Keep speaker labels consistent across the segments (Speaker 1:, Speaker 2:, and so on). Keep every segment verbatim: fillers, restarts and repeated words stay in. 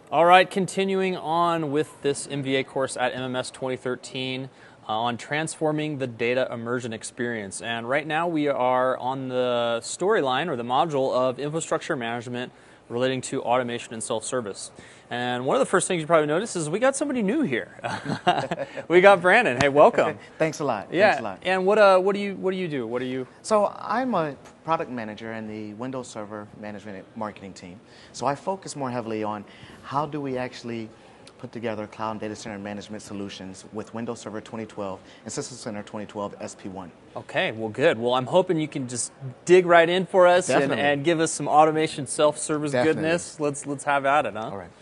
Speaker 1: All right, continuing on with this M V A course at M M S twenty thirteen uh, on transforming the data immersion experience. And right now we are on the storyline or the module of infrastructure management relating to automation and self-service. And one of the first things you probably noticed is we got somebody new here. We got Brandon. Hey, welcome.
Speaker 2: Thanks a lot.
Speaker 1: Yeah.
Speaker 2: Thanks a lot.
Speaker 1: And what uh what do you what do you do? What do you?
Speaker 2: So I'm a product manager in the Windows Server Management Marketing team. So I focus more heavily on how do we actually put together cloud and data center management solutions with Windows Server twenty twelve and System Center twenty twelve S P one.
Speaker 1: Okay, well, good. Well, I'm hoping you can just dig right in for us and, and give us some automation self-service
Speaker 2: Definitely.
Speaker 1: goodness. Let's let's have at it, huh?
Speaker 2: All right.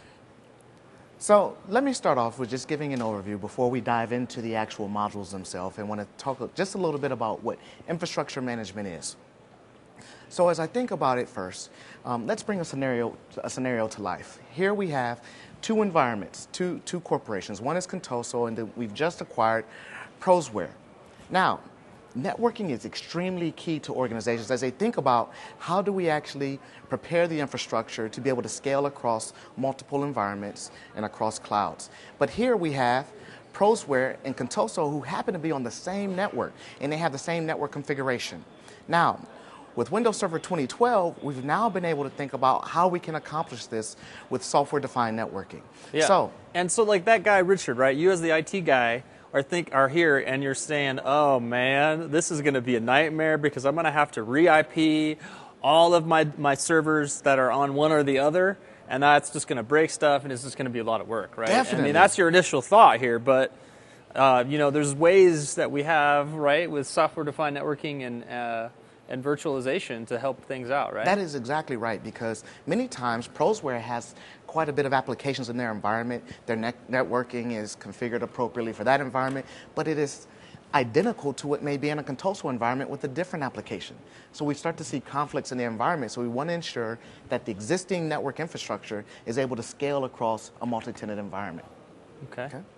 Speaker 2: So let me start off with just giving an overview before we dive into the actual modules themselves, and want to talk just a little bit about what infrastructure management is. So as I think about it first, um, let's bring a scenario, a scenario to life. Here we have two environments, two, two corporations. One is Contoso, and then we've just acquired Prosware. Now, networking is extremely key to organizations as they think about how do we actually prepare the infrastructure to be able to scale across multiple environments and across clouds. But here we have Prosware and Contoso who happen to be on the same network, and they have the same network configuration. Now, with Windows Server twenty twelve, we've now been able to think about how we can accomplish this with software-defined networking.
Speaker 1: Yeah.
Speaker 2: So,
Speaker 1: and so, like that guy Richard, right? You as the I T guy are think are here, and you're saying, "Oh man, this is going to be a nightmare because I'm going to have to re-I P all of my my servers that are on one or the other, and that's just going to break stuff, and it's just going to be a lot of work, right?"
Speaker 2: Definitely.
Speaker 1: I mean, that's your initial thought here, but uh, you know, there's ways that we have, right, with software-defined networking and uh, and virtualization to help things out, right?
Speaker 2: that is exactly right, because many times Prosware has quite a bit of applications in their environment. Their net networking is configured appropriately for that environment, but it is identical to what may be in a Contoso environment with a different application. So we start to see conflicts in the environment, so we want to ensure that the existing network infrastructure is able to scale across a multi-tenant environment.
Speaker 1: Okay.
Speaker 2: Okay.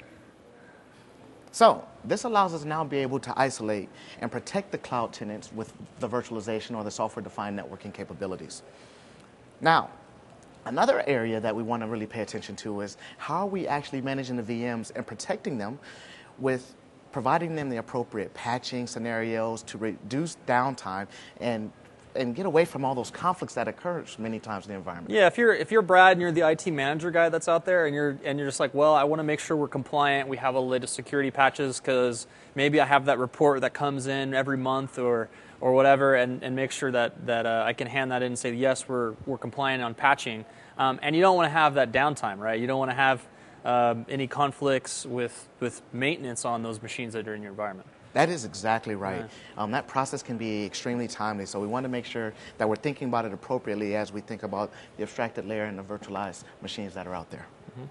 Speaker 2: So this allows us now to be able to isolate and protect the cloud tenants with the virtualization or the software-defined networking capabilities. Now, another area that we want to really pay attention to is how are we actually managing the V Ms and protecting them with providing them the appropriate patching scenarios to reduce downtime and and get away from all those conflicts that occur many times in the environment.
Speaker 1: Yeah, if you're if you're Brad and you're the I T manager guy that's out there, and you're and you're just like, well, I want to make sure we're compliant. We have all the latest security patches because maybe I have that report that comes in every month or or whatever, and, and make sure that that uh, I can hand that in and say yes, we're we're compliant on patching. Um, and you don't want to have that downtime, right? You don't want to have um, any conflicts with with maintenance on those machines that are in your environment.
Speaker 2: That is exactly right.
Speaker 1: Yeah.
Speaker 2: Um, that process can be extremely timely, so we want to make sure that we're thinking about it appropriately as we think about the abstracted layer and the virtualized machines that are out there.
Speaker 1: Mm-hmm.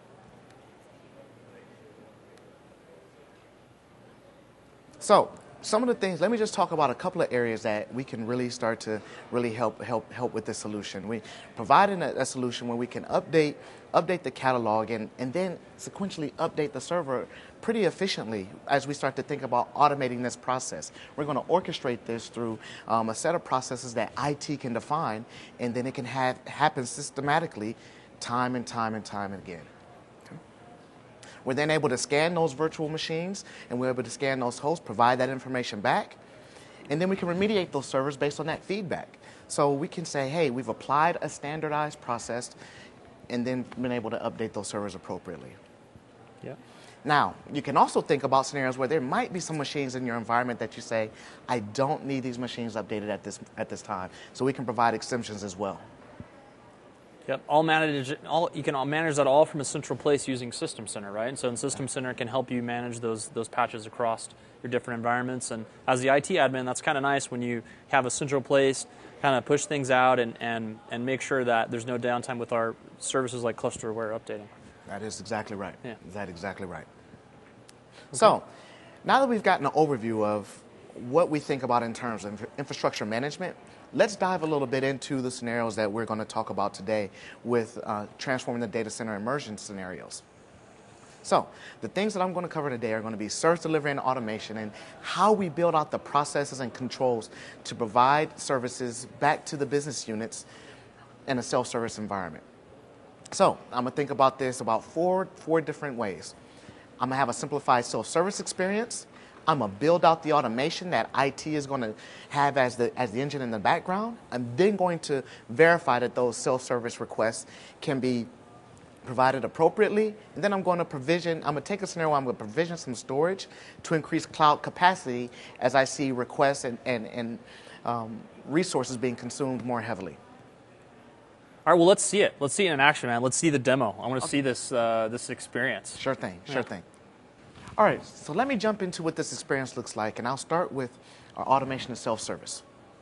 Speaker 2: So, some of the things, let me just talk about a couple of areas that we can really start to really help help help with this solution. We provided a, a solution where we can update update the catalog and, and then sequentially update the server pretty efficiently as we start to think about automating this process. We're going to orchestrate this through um, a set of processes that I T can define, and then it can have happen systematically time and time and time again. We're then able to scan those virtual machines, and we're able to scan those hosts, provide that information back, and then we can remediate those servers based on that feedback. So we can say, hey, we've applied a standardized process and then been able to update those servers appropriately.
Speaker 1: Yeah.
Speaker 2: Now, you can also think about scenarios where there might be some machines in your environment that you say, I don't need these machines updated at this, at this time. So we can provide exemptions as well.
Speaker 1: Yep, all manage all you can all manage that all from a central place using System Center, right? And so in System Center can help you manage those those patches across your different environments. And as the I T admin, that's kind of nice when you have a central place, kind of push things out and and and make sure that there's no downtime with our services like cluster aware updating.
Speaker 2: That is exactly right.
Speaker 1: Yeah.
Speaker 2: That's exactly right.
Speaker 1: Okay.
Speaker 2: So, now that we've gotten an overview of what we think about in terms of infrastructure management, let's dive a little bit into the scenarios that we're going to talk about today with uh, transforming the data center immersion scenarios. So, the things that I'm going to cover today are going to be service delivery and automation and how we build out the processes and controls to provide services back to the business units in a self-service environment. So I'm gonna think about this about four, four different ways. I'm gonna have a simplified self-service experience. I'm gonna build out the automation that I T is gonna have as the, as the engine in the background. I'm then going to verify that those self-service requests can be provided appropriately. And then I'm going to provision, I'm gonna take a scenario where I'm gonna provision some storage to increase cloud capacity as I see requests and, and, and um, resources being consumed more heavily.
Speaker 1: All right, well, let's see it. Let's see it in action, man. Let's see the demo. I want to okay. see this, uh, this experience.
Speaker 2: Sure thing, sure
Speaker 1: yeah.
Speaker 2: thing. All right, so let me jump into what this experience looks like, and I'll start with our automation and self-service.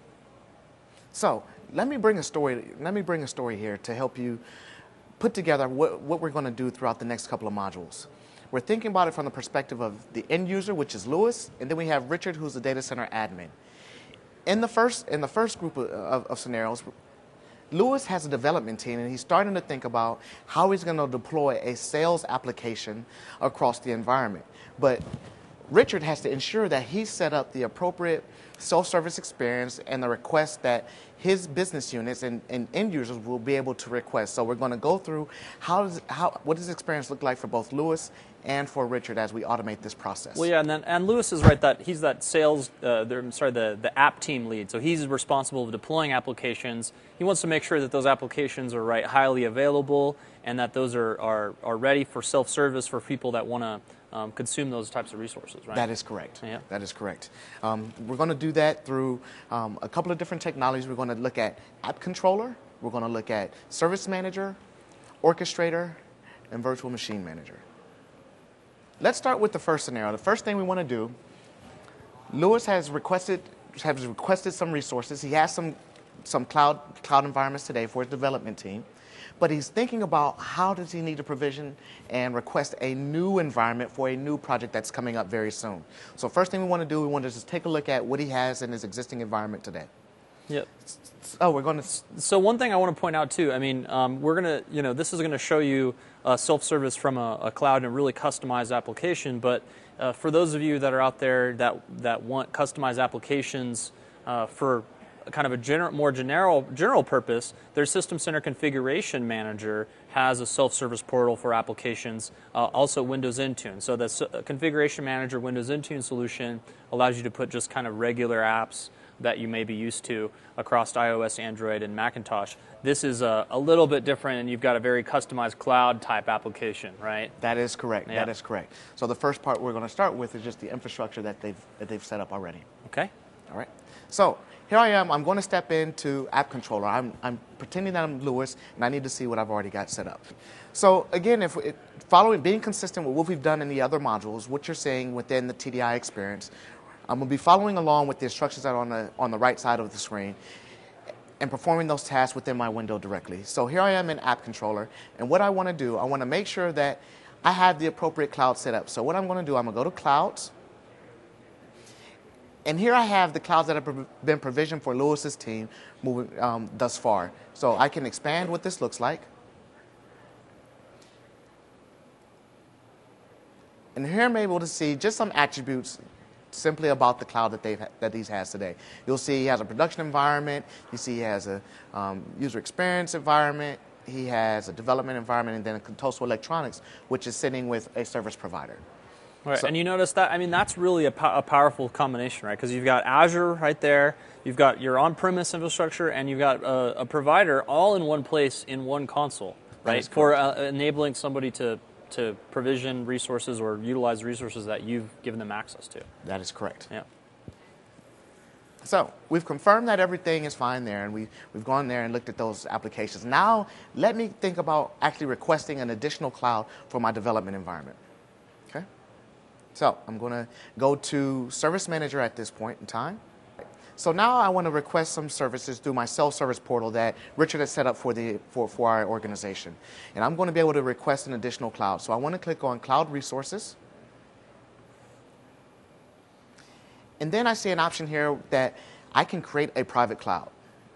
Speaker 2: So let me bring a story, let me bring a story here to help you put together what, what we're going to do throughout the next couple of modules. We're thinking about it from the perspective of the end user, which is Lewis, and then we have Richard, who's the data center admin. In the first, in the first group of, of, of scenarios, Lewis has a development team, and he's starting to think about how he's going to deploy a sales application across the environment. But Richard has to ensure that he's set up the appropriate self-service experience and the requests that his business units and, and end users will be able to request. So we're going to go through how does how what does this experience look like for both Lewis and for Richard as we automate this process.
Speaker 1: Well, yeah, and then and Lewis is right that he's that sales, uh, the, I'm sorry, the the app team lead. So he's responsible for deploying applications. He wants to make sure that those applications are right, highly available, and that those are are, are ready for self-service for people that want to Um, consume those types of resources, right?
Speaker 2: That is correct.
Speaker 1: Yeah.
Speaker 2: That is correct. Um, we're going to do that through um, a couple of different technologies. We're going to look at App Controller. We're going to look at Service Manager, Orchestrator, and Virtual Machine Manager. Let's start with the first scenario. The first thing we want to do, Lewis has requested has requested some resources. He has some some cloud cloud environments today for his development team. But he's thinking about how does he need to provision and request a new environment for a new project that's coming up very soon. So first thing we want to do, we want to just take a look at what he has in his existing environment today.
Speaker 1: Yep.
Speaker 2: Oh, we're going to...
Speaker 1: So one thing I want to point out too, I mean, um, we're going to, you know, this is going to show you uh, self-service from a, a cloud and a really customized application. But uh, for those of you that are out there that, that want customized applications uh, for kind of a gener more general general purpose, their System Center Configuration Manager has a self-service portal for applications, uh, also Windows Intune. So the uh, Configuration Manager Windows Intune solution allows you to put just kind of regular apps that you may be used to across iOS, Android, and Macintosh. This is a, a little bit different, and you've got a very customized cloud-type application, right?
Speaker 2: That is correct.
Speaker 1: Yeah.
Speaker 2: That is correct. So the first part we're going to start with is just the infrastructure that they've, that they've set up already.
Speaker 1: Okay.
Speaker 2: All right. So here I am. I'm going to step into App Controller. I'm, I'm pretending that I'm Lewis, and I need to see what I've already got set up. So again, if it, following, being consistent with what we've done in the other modules, what you're seeing within the T D I experience, I'm going to be following along with the instructions that are on the, on the right side of the screen and performing those tasks within my window directly. So here I am in App Controller, and what I want to do, I want to make sure that I have the appropriate cloud set up. So what I'm going to do, I'm going to go to Clouds, and here I have the clouds that have been provisioned for Lewis's team moving um, thus far. So I can expand what this looks like. And here I'm able to see just some attributes simply about the cloud that, they've, that he has today. You'll see he has a production environment. You see he has a um, user experience environment. He has a development environment, and then a Contoso Electronics, which is sitting with a service provider.
Speaker 1: Right,
Speaker 2: So,
Speaker 1: and you notice that, I mean, that's really a, po a powerful combination, right? Because you've got Azure right there, you've got your on-premise infrastructure, and you've got a, a provider all in one place in one console, right? For uh, enabling somebody to, to provision resources or utilize resources that you've given them access to.
Speaker 2: that is correct.
Speaker 1: Yeah.
Speaker 2: So we've confirmed that everything is fine there, and we, we've gone there and looked at those applications. Now let me think about actually requesting an additional cloud for my development environment. Okay? So I'm going to go to Service Manager at this point in time. So now I want to request some services through my self-service portal that Richard has set up for, the, for, for our organization. And I'm going to be able to request an additional cloud. So I want to click on Cloud Resources. And then I see an option here that I can create a private cloud.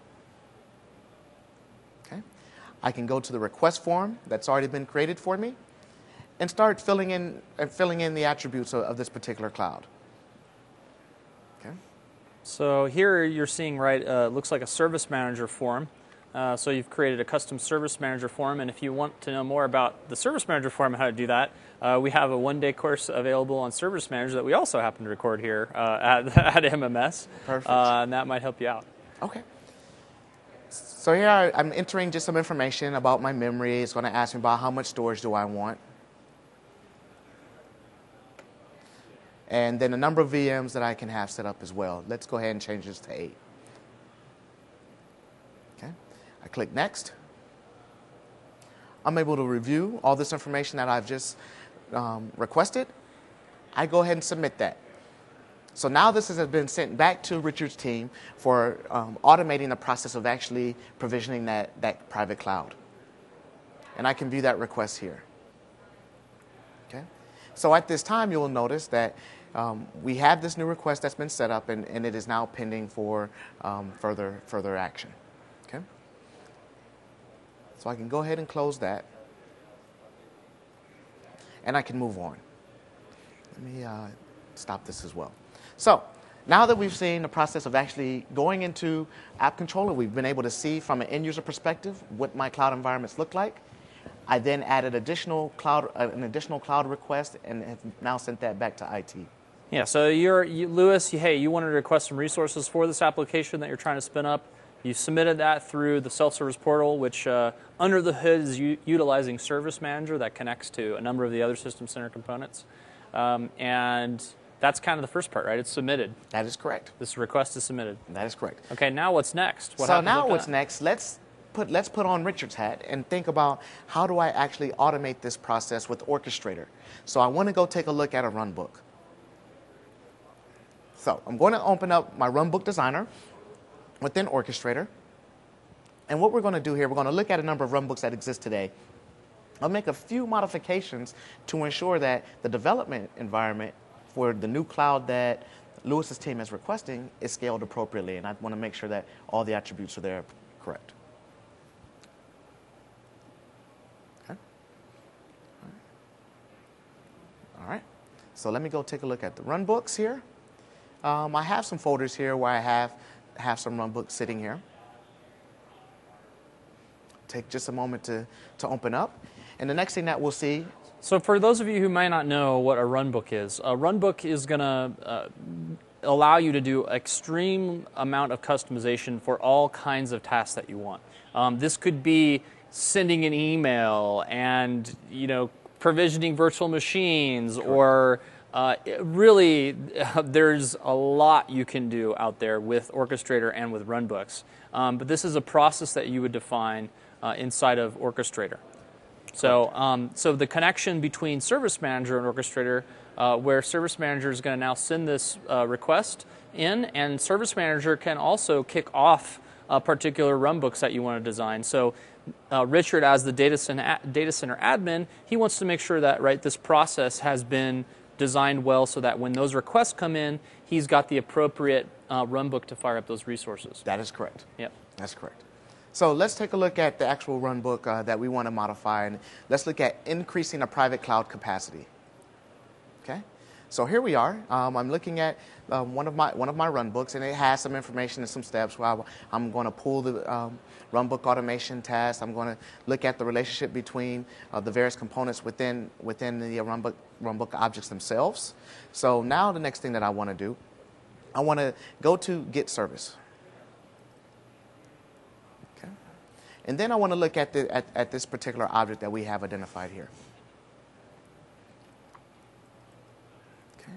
Speaker 2: Okay? I can go to the request form that's already been created for me and start filling in, uh, filling in the attributes of, of this particular cloud. Okay?
Speaker 1: So here you're seeing, right, uh, looks like a service manager form. Uh, so you've created a custom service manager form, and if you want to know more about the service manager form and how to do that, uh, we have a one-day course available on service manager that we also happen to record here uh, at, at M M S.
Speaker 2: Perfect.
Speaker 1: Uh, and that might help you out.
Speaker 2: Okay. So here I, I'm entering just some information about my memory. It's going to ask me about how much storage do I want. And then the number of V Ms that I can have set up as well. Let's go ahead and change this to eight. Okay. I click Next. I'm able to review all this information that I've just um, requested. I go ahead and submit that. So now this has been sent back to Richard's team for um, automating the process of actually provisioning that, that private cloud. And I can view that request here. Okay. So at this time, you'll notice that um, we have this new request that's been set up, and, and it is now pending for um, further, further action. Okay. So I can go ahead and close that. And I can move on. Let me uh, stop this as well. So now that we've seen the process of actually going into App Controller, we've been able to see from an end user perspective what my cloud environments look like. I then added additional cloud, uh, an additional cloud request and have now sent that back to I T.
Speaker 1: Yeah, so you're, you, Lewis, you, hey, you wanted to request some resources for this application that you're trying to spin up. You submitted that through the self-service portal, which uh, under the hood is u utilizing Service Manager that connects to a number of the other System Center components. Um, and that's kind of the first part, right? It's submitted.
Speaker 2: That is correct.
Speaker 1: This request is submitted.
Speaker 2: That is correct.
Speaker 1: Okay, now what's next? What
Speaker 2: so now what's
Speaker 1: that?
Speaker 2: next? Let's put let's put on Richard's hat and think about how do I actually automate this process with Orchestrator. So I want to go take a look at a runbook. So I'm going to open up my runbook designer within Orchestrator. And what we're going to do here, we're going to look at a number of runbooks that exist today. I'll make a few modifications to ensure that the development environment for the new cloud that Lewis's team is requesting is scaled appropriately. And I want to make sure that all the attributes are there correct. Okay. All right. So let me go take a look at the runbooks here. Um, I have some folders here where I have, have some runbooks sitting here. Take just a moment to, to open up. And the next thing that we'll see.
Speaker 1: So for those of you who might not know what a runbook is, a runbook is going to uh, allow you to do extreme amount of customization for all kinds of tasks that you want. Um, this could be sending an email and, you know, provisioning virtual machines. Correct. Or uh, really uh, there's a lot you can do out there with Orchestrator and with runbooks. Um, but this is a process that you would define uh, inside of Orchestrator. So, um, so the connection between Service Manager and Orchestrator, uh, where Service Manager is going to now send this uh, request in, and Service Manager can also kick off uh, particular runbooks that you want to design. So, uh, Richard, as the data center, data center admin, he wants to make sure that right this process has been designed well, so that when those requests come in, he's got the appropriate uh, runbook to fire up those resources.
Speaker 2: That is correct.
Speaker 1: Yep,
Speaker 2: that's correct. So let's take a look at the actual runbook uh, that we want to modify, and let's look at increasing the private cloud capacity. Okay, so here we are. Um, I'm looking at um, one of my one of my runbooks, and it has some information and some steps. Where I, I'm going to pull the um, runbook automation task. I'm going to look at the relationship between uh, the various components within within the runbook runbook objects themselves. So now the next thing that I want to do, I want to go to Get Service. And then I want to look at, the, at, at this particular object that we have identified here. Okay.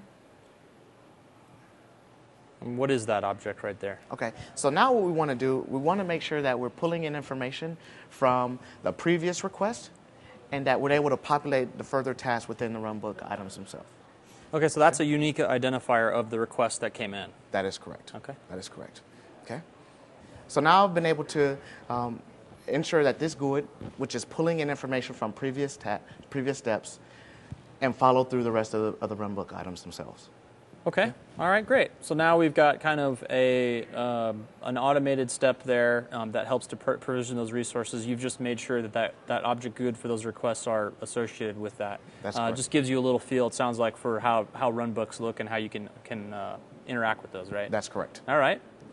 Speaker 1: And what is that object right there?
Speaker 2: Okay, so now what we want to do, we want to make sure that we're pulling in information from the previous request and that we're able to populate the further tasks within the runbook items themselves.
Speaker 1: Okay, so that's okay. A unique identifier of the request that came in.
Speaker 2: That is correct.
Speaker 1: Okay.
Speaker 2: That is correct. Okay. So now I've been able to um, ensure that this G U I D, which is pulling in information from previous ta previous steps, and follow through the rest of the, of the runbook items themselves.
Speaker 1: Okay.
Speaker 2: Okay.
Speaker 1: All right. Great. So now we've got kind of a um, an automated step there um, that helps to pr provision those resources. You've just made sure that that, that object G U I D for those requests are associated with that.
Speaker 2: That's
Speaker 1: uh,
Speaker 2: correct.
Speaker 1: Just gives you a little feel. It sounds like for how how runbooks look and how you can can uh, interact with those. Right.
Speaker 2: That's correct.
Speaker 1: All right.
Speaker 2: Okay.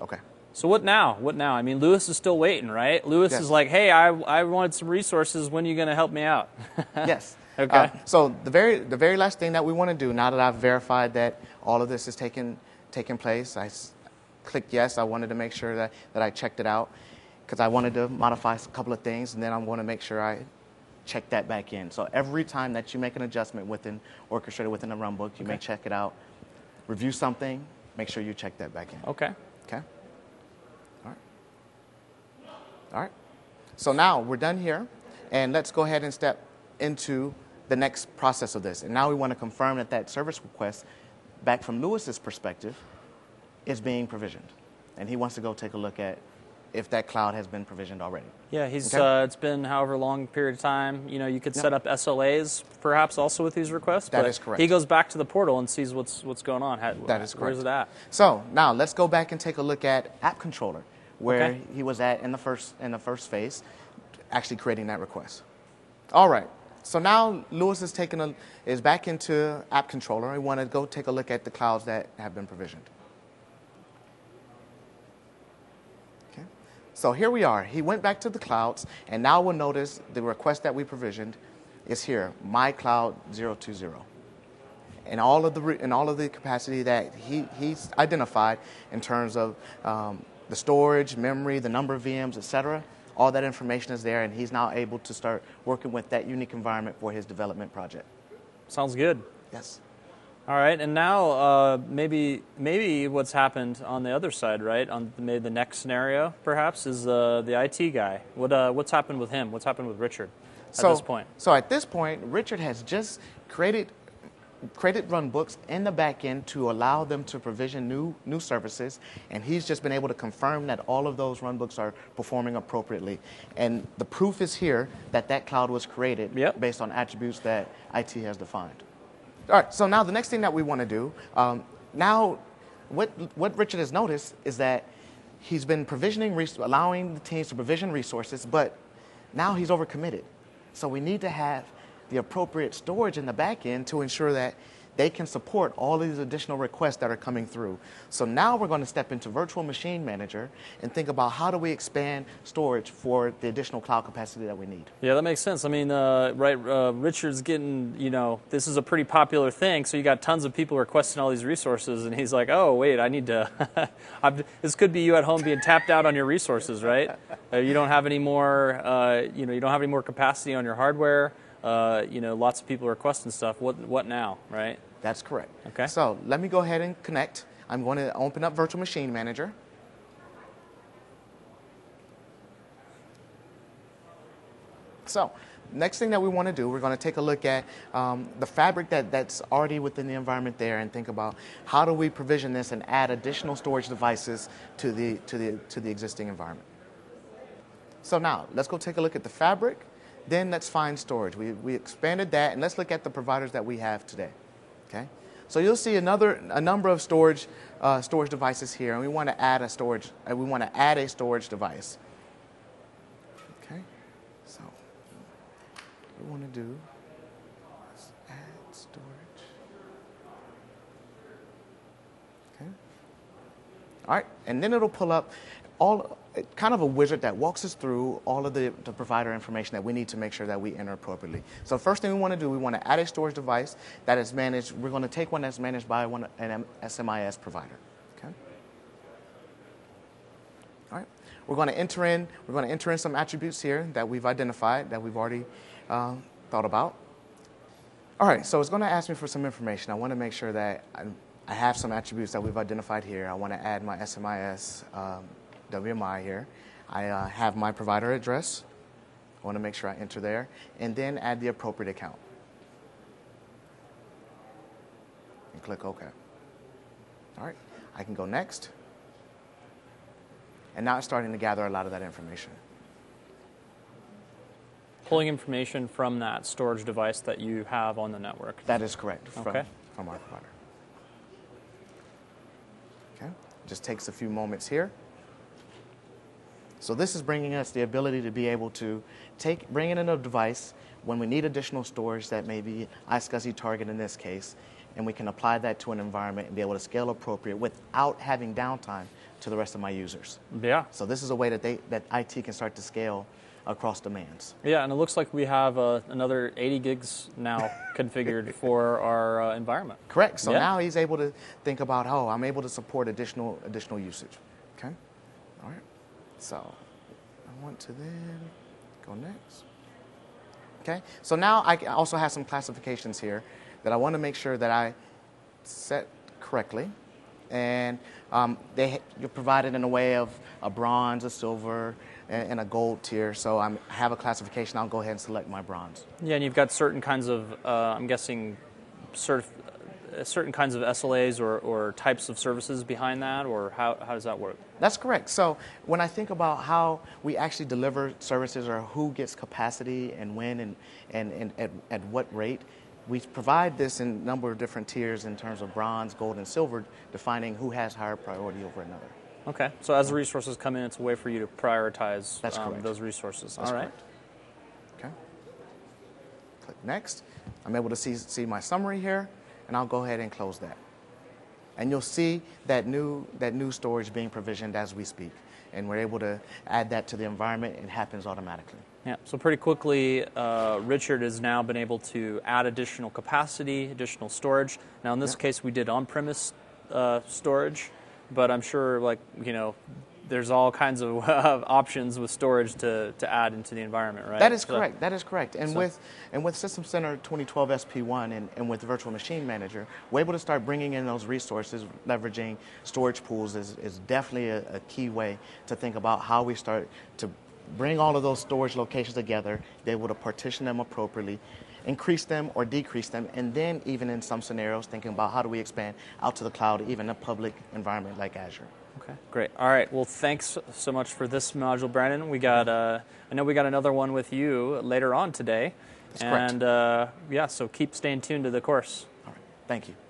Speaker 1: So what now? What now? I mean, Lewis is still waiting, right? Lewis
Speaker 2: Yes.
Speaker 1: is like, hey, I, I wanted some resources. When are you going to help me out?
Speaker 2: Yes.
Speaker 1: Okay.
Speaker 2: Uh, so the very the very last thing that we want to do, now that I've verified that all of this is taking taking place, I s- clicked yes. I wanted to make sure that, that I checked it out because I wanted to modify a couple of things, and then I want to make sure I check that back in. So every time that you make an adjustment within Orchestrator within a runbook, you
Speaker 1: Okay.
Speaker 2: may check it out, review something, make sure you check that back in.
Speaker 1: Okay.
Speaker 2: Okay. All right. All right. So now we're done here, and let's go ahead and step into the next process of this. And now we want to confirm that that service request, back from Lewis's perspective, is being provisioned. And he wants to go take a look at if that cloud has been provisioned already.
Speaker 1: Yeah, he's.
Speaker 2: Okay.
Speaker 1: Uh, it's been however long period of time. You know, you could
Speaker 2: Yep.
Speaker 1: set up S L As perhaps also with these requests.
Speaker 2: That
Speaker 1: but
Speaker 2: is correct.
Speaker 1: He goes back to the portal and sees what's what's going on. How,
Speaker 2: That is correct.
Speaker 1: Where's it at?
Speaker 2: So now let's go back and take a look at App Controller, where
Speaker 1: Okay.
Speaker 2: he was at in the first in the first phase, actually creating that request. All right. So now Lewis is taking a is back into App Controller. We want to go take a look at the clouds that have been provisioned. Okay. So here we are. He went back to the clouds, and now we'll notice the request that we provisioned is here, my cloud zero two zero. And all of the re- and all of the capacity that he, he's identified in terms of um, the storage, memory, the number of V Ms, et cetera. All that information is there, and he's now able to start working with that unique environment for his development project.
Speaker 1: Sounds good.
Speaker 2: Yes.
Speaker 1: All right, and now uh, maybe maybe what's happened on the other side, right? On the, maybe the next scenario, perhaps, is uh, the I T guy. What uh, what's happened with him? What's happened with Richard at
Speaker 2: So,
Speaker 1: this point?
Speaker 2: so at this point, Richard has just created created run books in the back end to allow them to provision new new services, and he's just been able to confirm that all of those run books are performing appropriately. And the proof is here that that cloud was created
Speaker 1: Yep.
Speaker 2: based on attributes that I T has defined. All right, so now the next thing that we want to do, um, now what what Richard has noticed is that he's been provisioning, res- allowing the teams to provision resources, but now he's overcommitted. So we need to have the appropriate storage in the back end to ensure that they can support all these additional requests that are coming through. So now we're going to step into Virtual Machine Manager and think about how do we expand storage for the additional cloud capacity that we need.
Speaker 1: Yeah, that makes sense. I mean, uh, right, uh, Richard's getting, you know, this is a pretty popular thing, so you got tons of people requesting all these resources, and he's like, oh, wait, I need to, I've, this could be you at home being tapped out on your resources, right? Uh, you don't have any more, uh, you know, you don't have any more capacity on your hardware. Uh, you know, lots of people requesting stuff. What, what now, right?
Speaker 2: That's correct.
Speaker 1: Okay.
Speaker 2: So let me go ahead and connect. I'm going to open up Virtual Machine Manager. So next thing that we want to do, we're going to take a look at um, the fabric that, that's already within the environment there and think about how do we provision this and add additional storage devices to the, to the, to the existing environment. So now let's go take a look at the fabric. Then let's find storage. We, we expanded that, and let's look at the providers that we have today. Okay, so you'll see another a number of storage uh, storage devices here, and we want to add a storage. Uh, we want to add a storage device. Okay, so what we want to do is add storage. Okay, all right, and then it'll pull up all kind of a wizard that walks us through all of the, the provider information that we need to make sure that we enter appropriately. So first thing we want to do, we want to add a storage device that is managed. We're going to take one that's managed by one, an S M I S provider. Okay. All right. We're going to enter in. We're going to enter in some attributes here that we've identified that we've already uh, thought about. All right. So it's going to ask me for some information. I want to make sure that I, I have some attributes that we've identified here. I want to add my S M I S. Um, W M I here. I uh, have my provider address. I want to make sure I enter there, and then add the appropriate account. And click OK. All right, I can go next. And now it's starting to gather a lot of that information.
Speaker 1: Pulling information from that storage device that you have on the network.
Speaker 2: That is correct, from,
Speaker 1: Okay.
Speaker 2: from our provider. Okay, just takes a few moments here. So this is bringing us the ability to be able to take, bring in a device when we need additional storage that may be iSCSI target in this case, and we can apply that to an environment and be able to scale appropriate without having downtime to the rest of my users.
Speaker 1: Yeah.
Speaker 2: So this is a way that they that I T can start to scale across demands.
Speaker 1: Yeah, and it looks like we have uh, another eighty gigs now configured for our uh, environment.
Speaker 2: Correct. So
Speaker 1: yeah.
Speaker 2: now he's able to think about, oh, I'm able to support additional additional usage. Okay. All right. So I want to then go next. Okay. So now I also have some classifications here that I want to make sure that I set correctly, and um, they you're provided in a way of a bronze, a silver, and, and a gold tier. So I'm, I have a classification. I'll go ahead and select my bronze.
Speaker 1: Yeah, and you've got certain kinds of, uh, I'm guessing, certif- uh, certain kinds of S L As or, or types of services behind that, or how how does that work?
Speaker 2: That's correct. So when I think about how we actually deliver services or who gets capacity and when and and, and at, at what rate, we provide this in a number of different tiers in terms of bronze, gold, and silver, defining who has higher priority over another.
Speaker 1: Okay. So as the resources come in, it's a way for you to prioritize
Speaker 2: That's
Speaker 1: um,
Speaker 2: correct.
Speaker 1: those resources.
Speaker 2: That's
Speaker 1: All right.
Speaker 2: correct. Okay. Click next. I'm able to see, see my summary here, and I'll go ahead and close that. And you'll see that new, that new storage being provisioned as we speak. And we're able to add that to the environment. It happens automatically.
Speaker 1: Yeah, so pretty quickly, uh, Richard has now been able to add additional capacity, additional storage. Now, in this
Speaker 2: Yeah.
Speaker 1: case, we did on-premise uh, storage, but I'm sure, like, you know, there's all kinds of uh, options with storage to, to add into the environment, right?
Speaker 2: That is
Speaker 1: So-
Speaker 2: correct. That is correct. And
Speaker 1: so-
Speaker 2: with and with System Center twenty twelve S P one and, and with Virtual Machine Manager, we're able to start bringing in those resources. Leveraging storage pools is, is definitely a, a key way to think about how we start to bring all of those storage locations together, be able to partition them appropriately, increase them or decrease them, and then even in some scenarios, thinking about how do we expand out to the cloud, even a public environment like Azure.
Speaker 1: Okay, great. All right. Well, thanks so much for this module, Brandon. We got, uh, I know we got another one with you later on today.
Speaker 2: That's correct.
Speaker 1: And uh, yeah, so keep staying tuned to the course.
Speaker 2: All right. Thank you.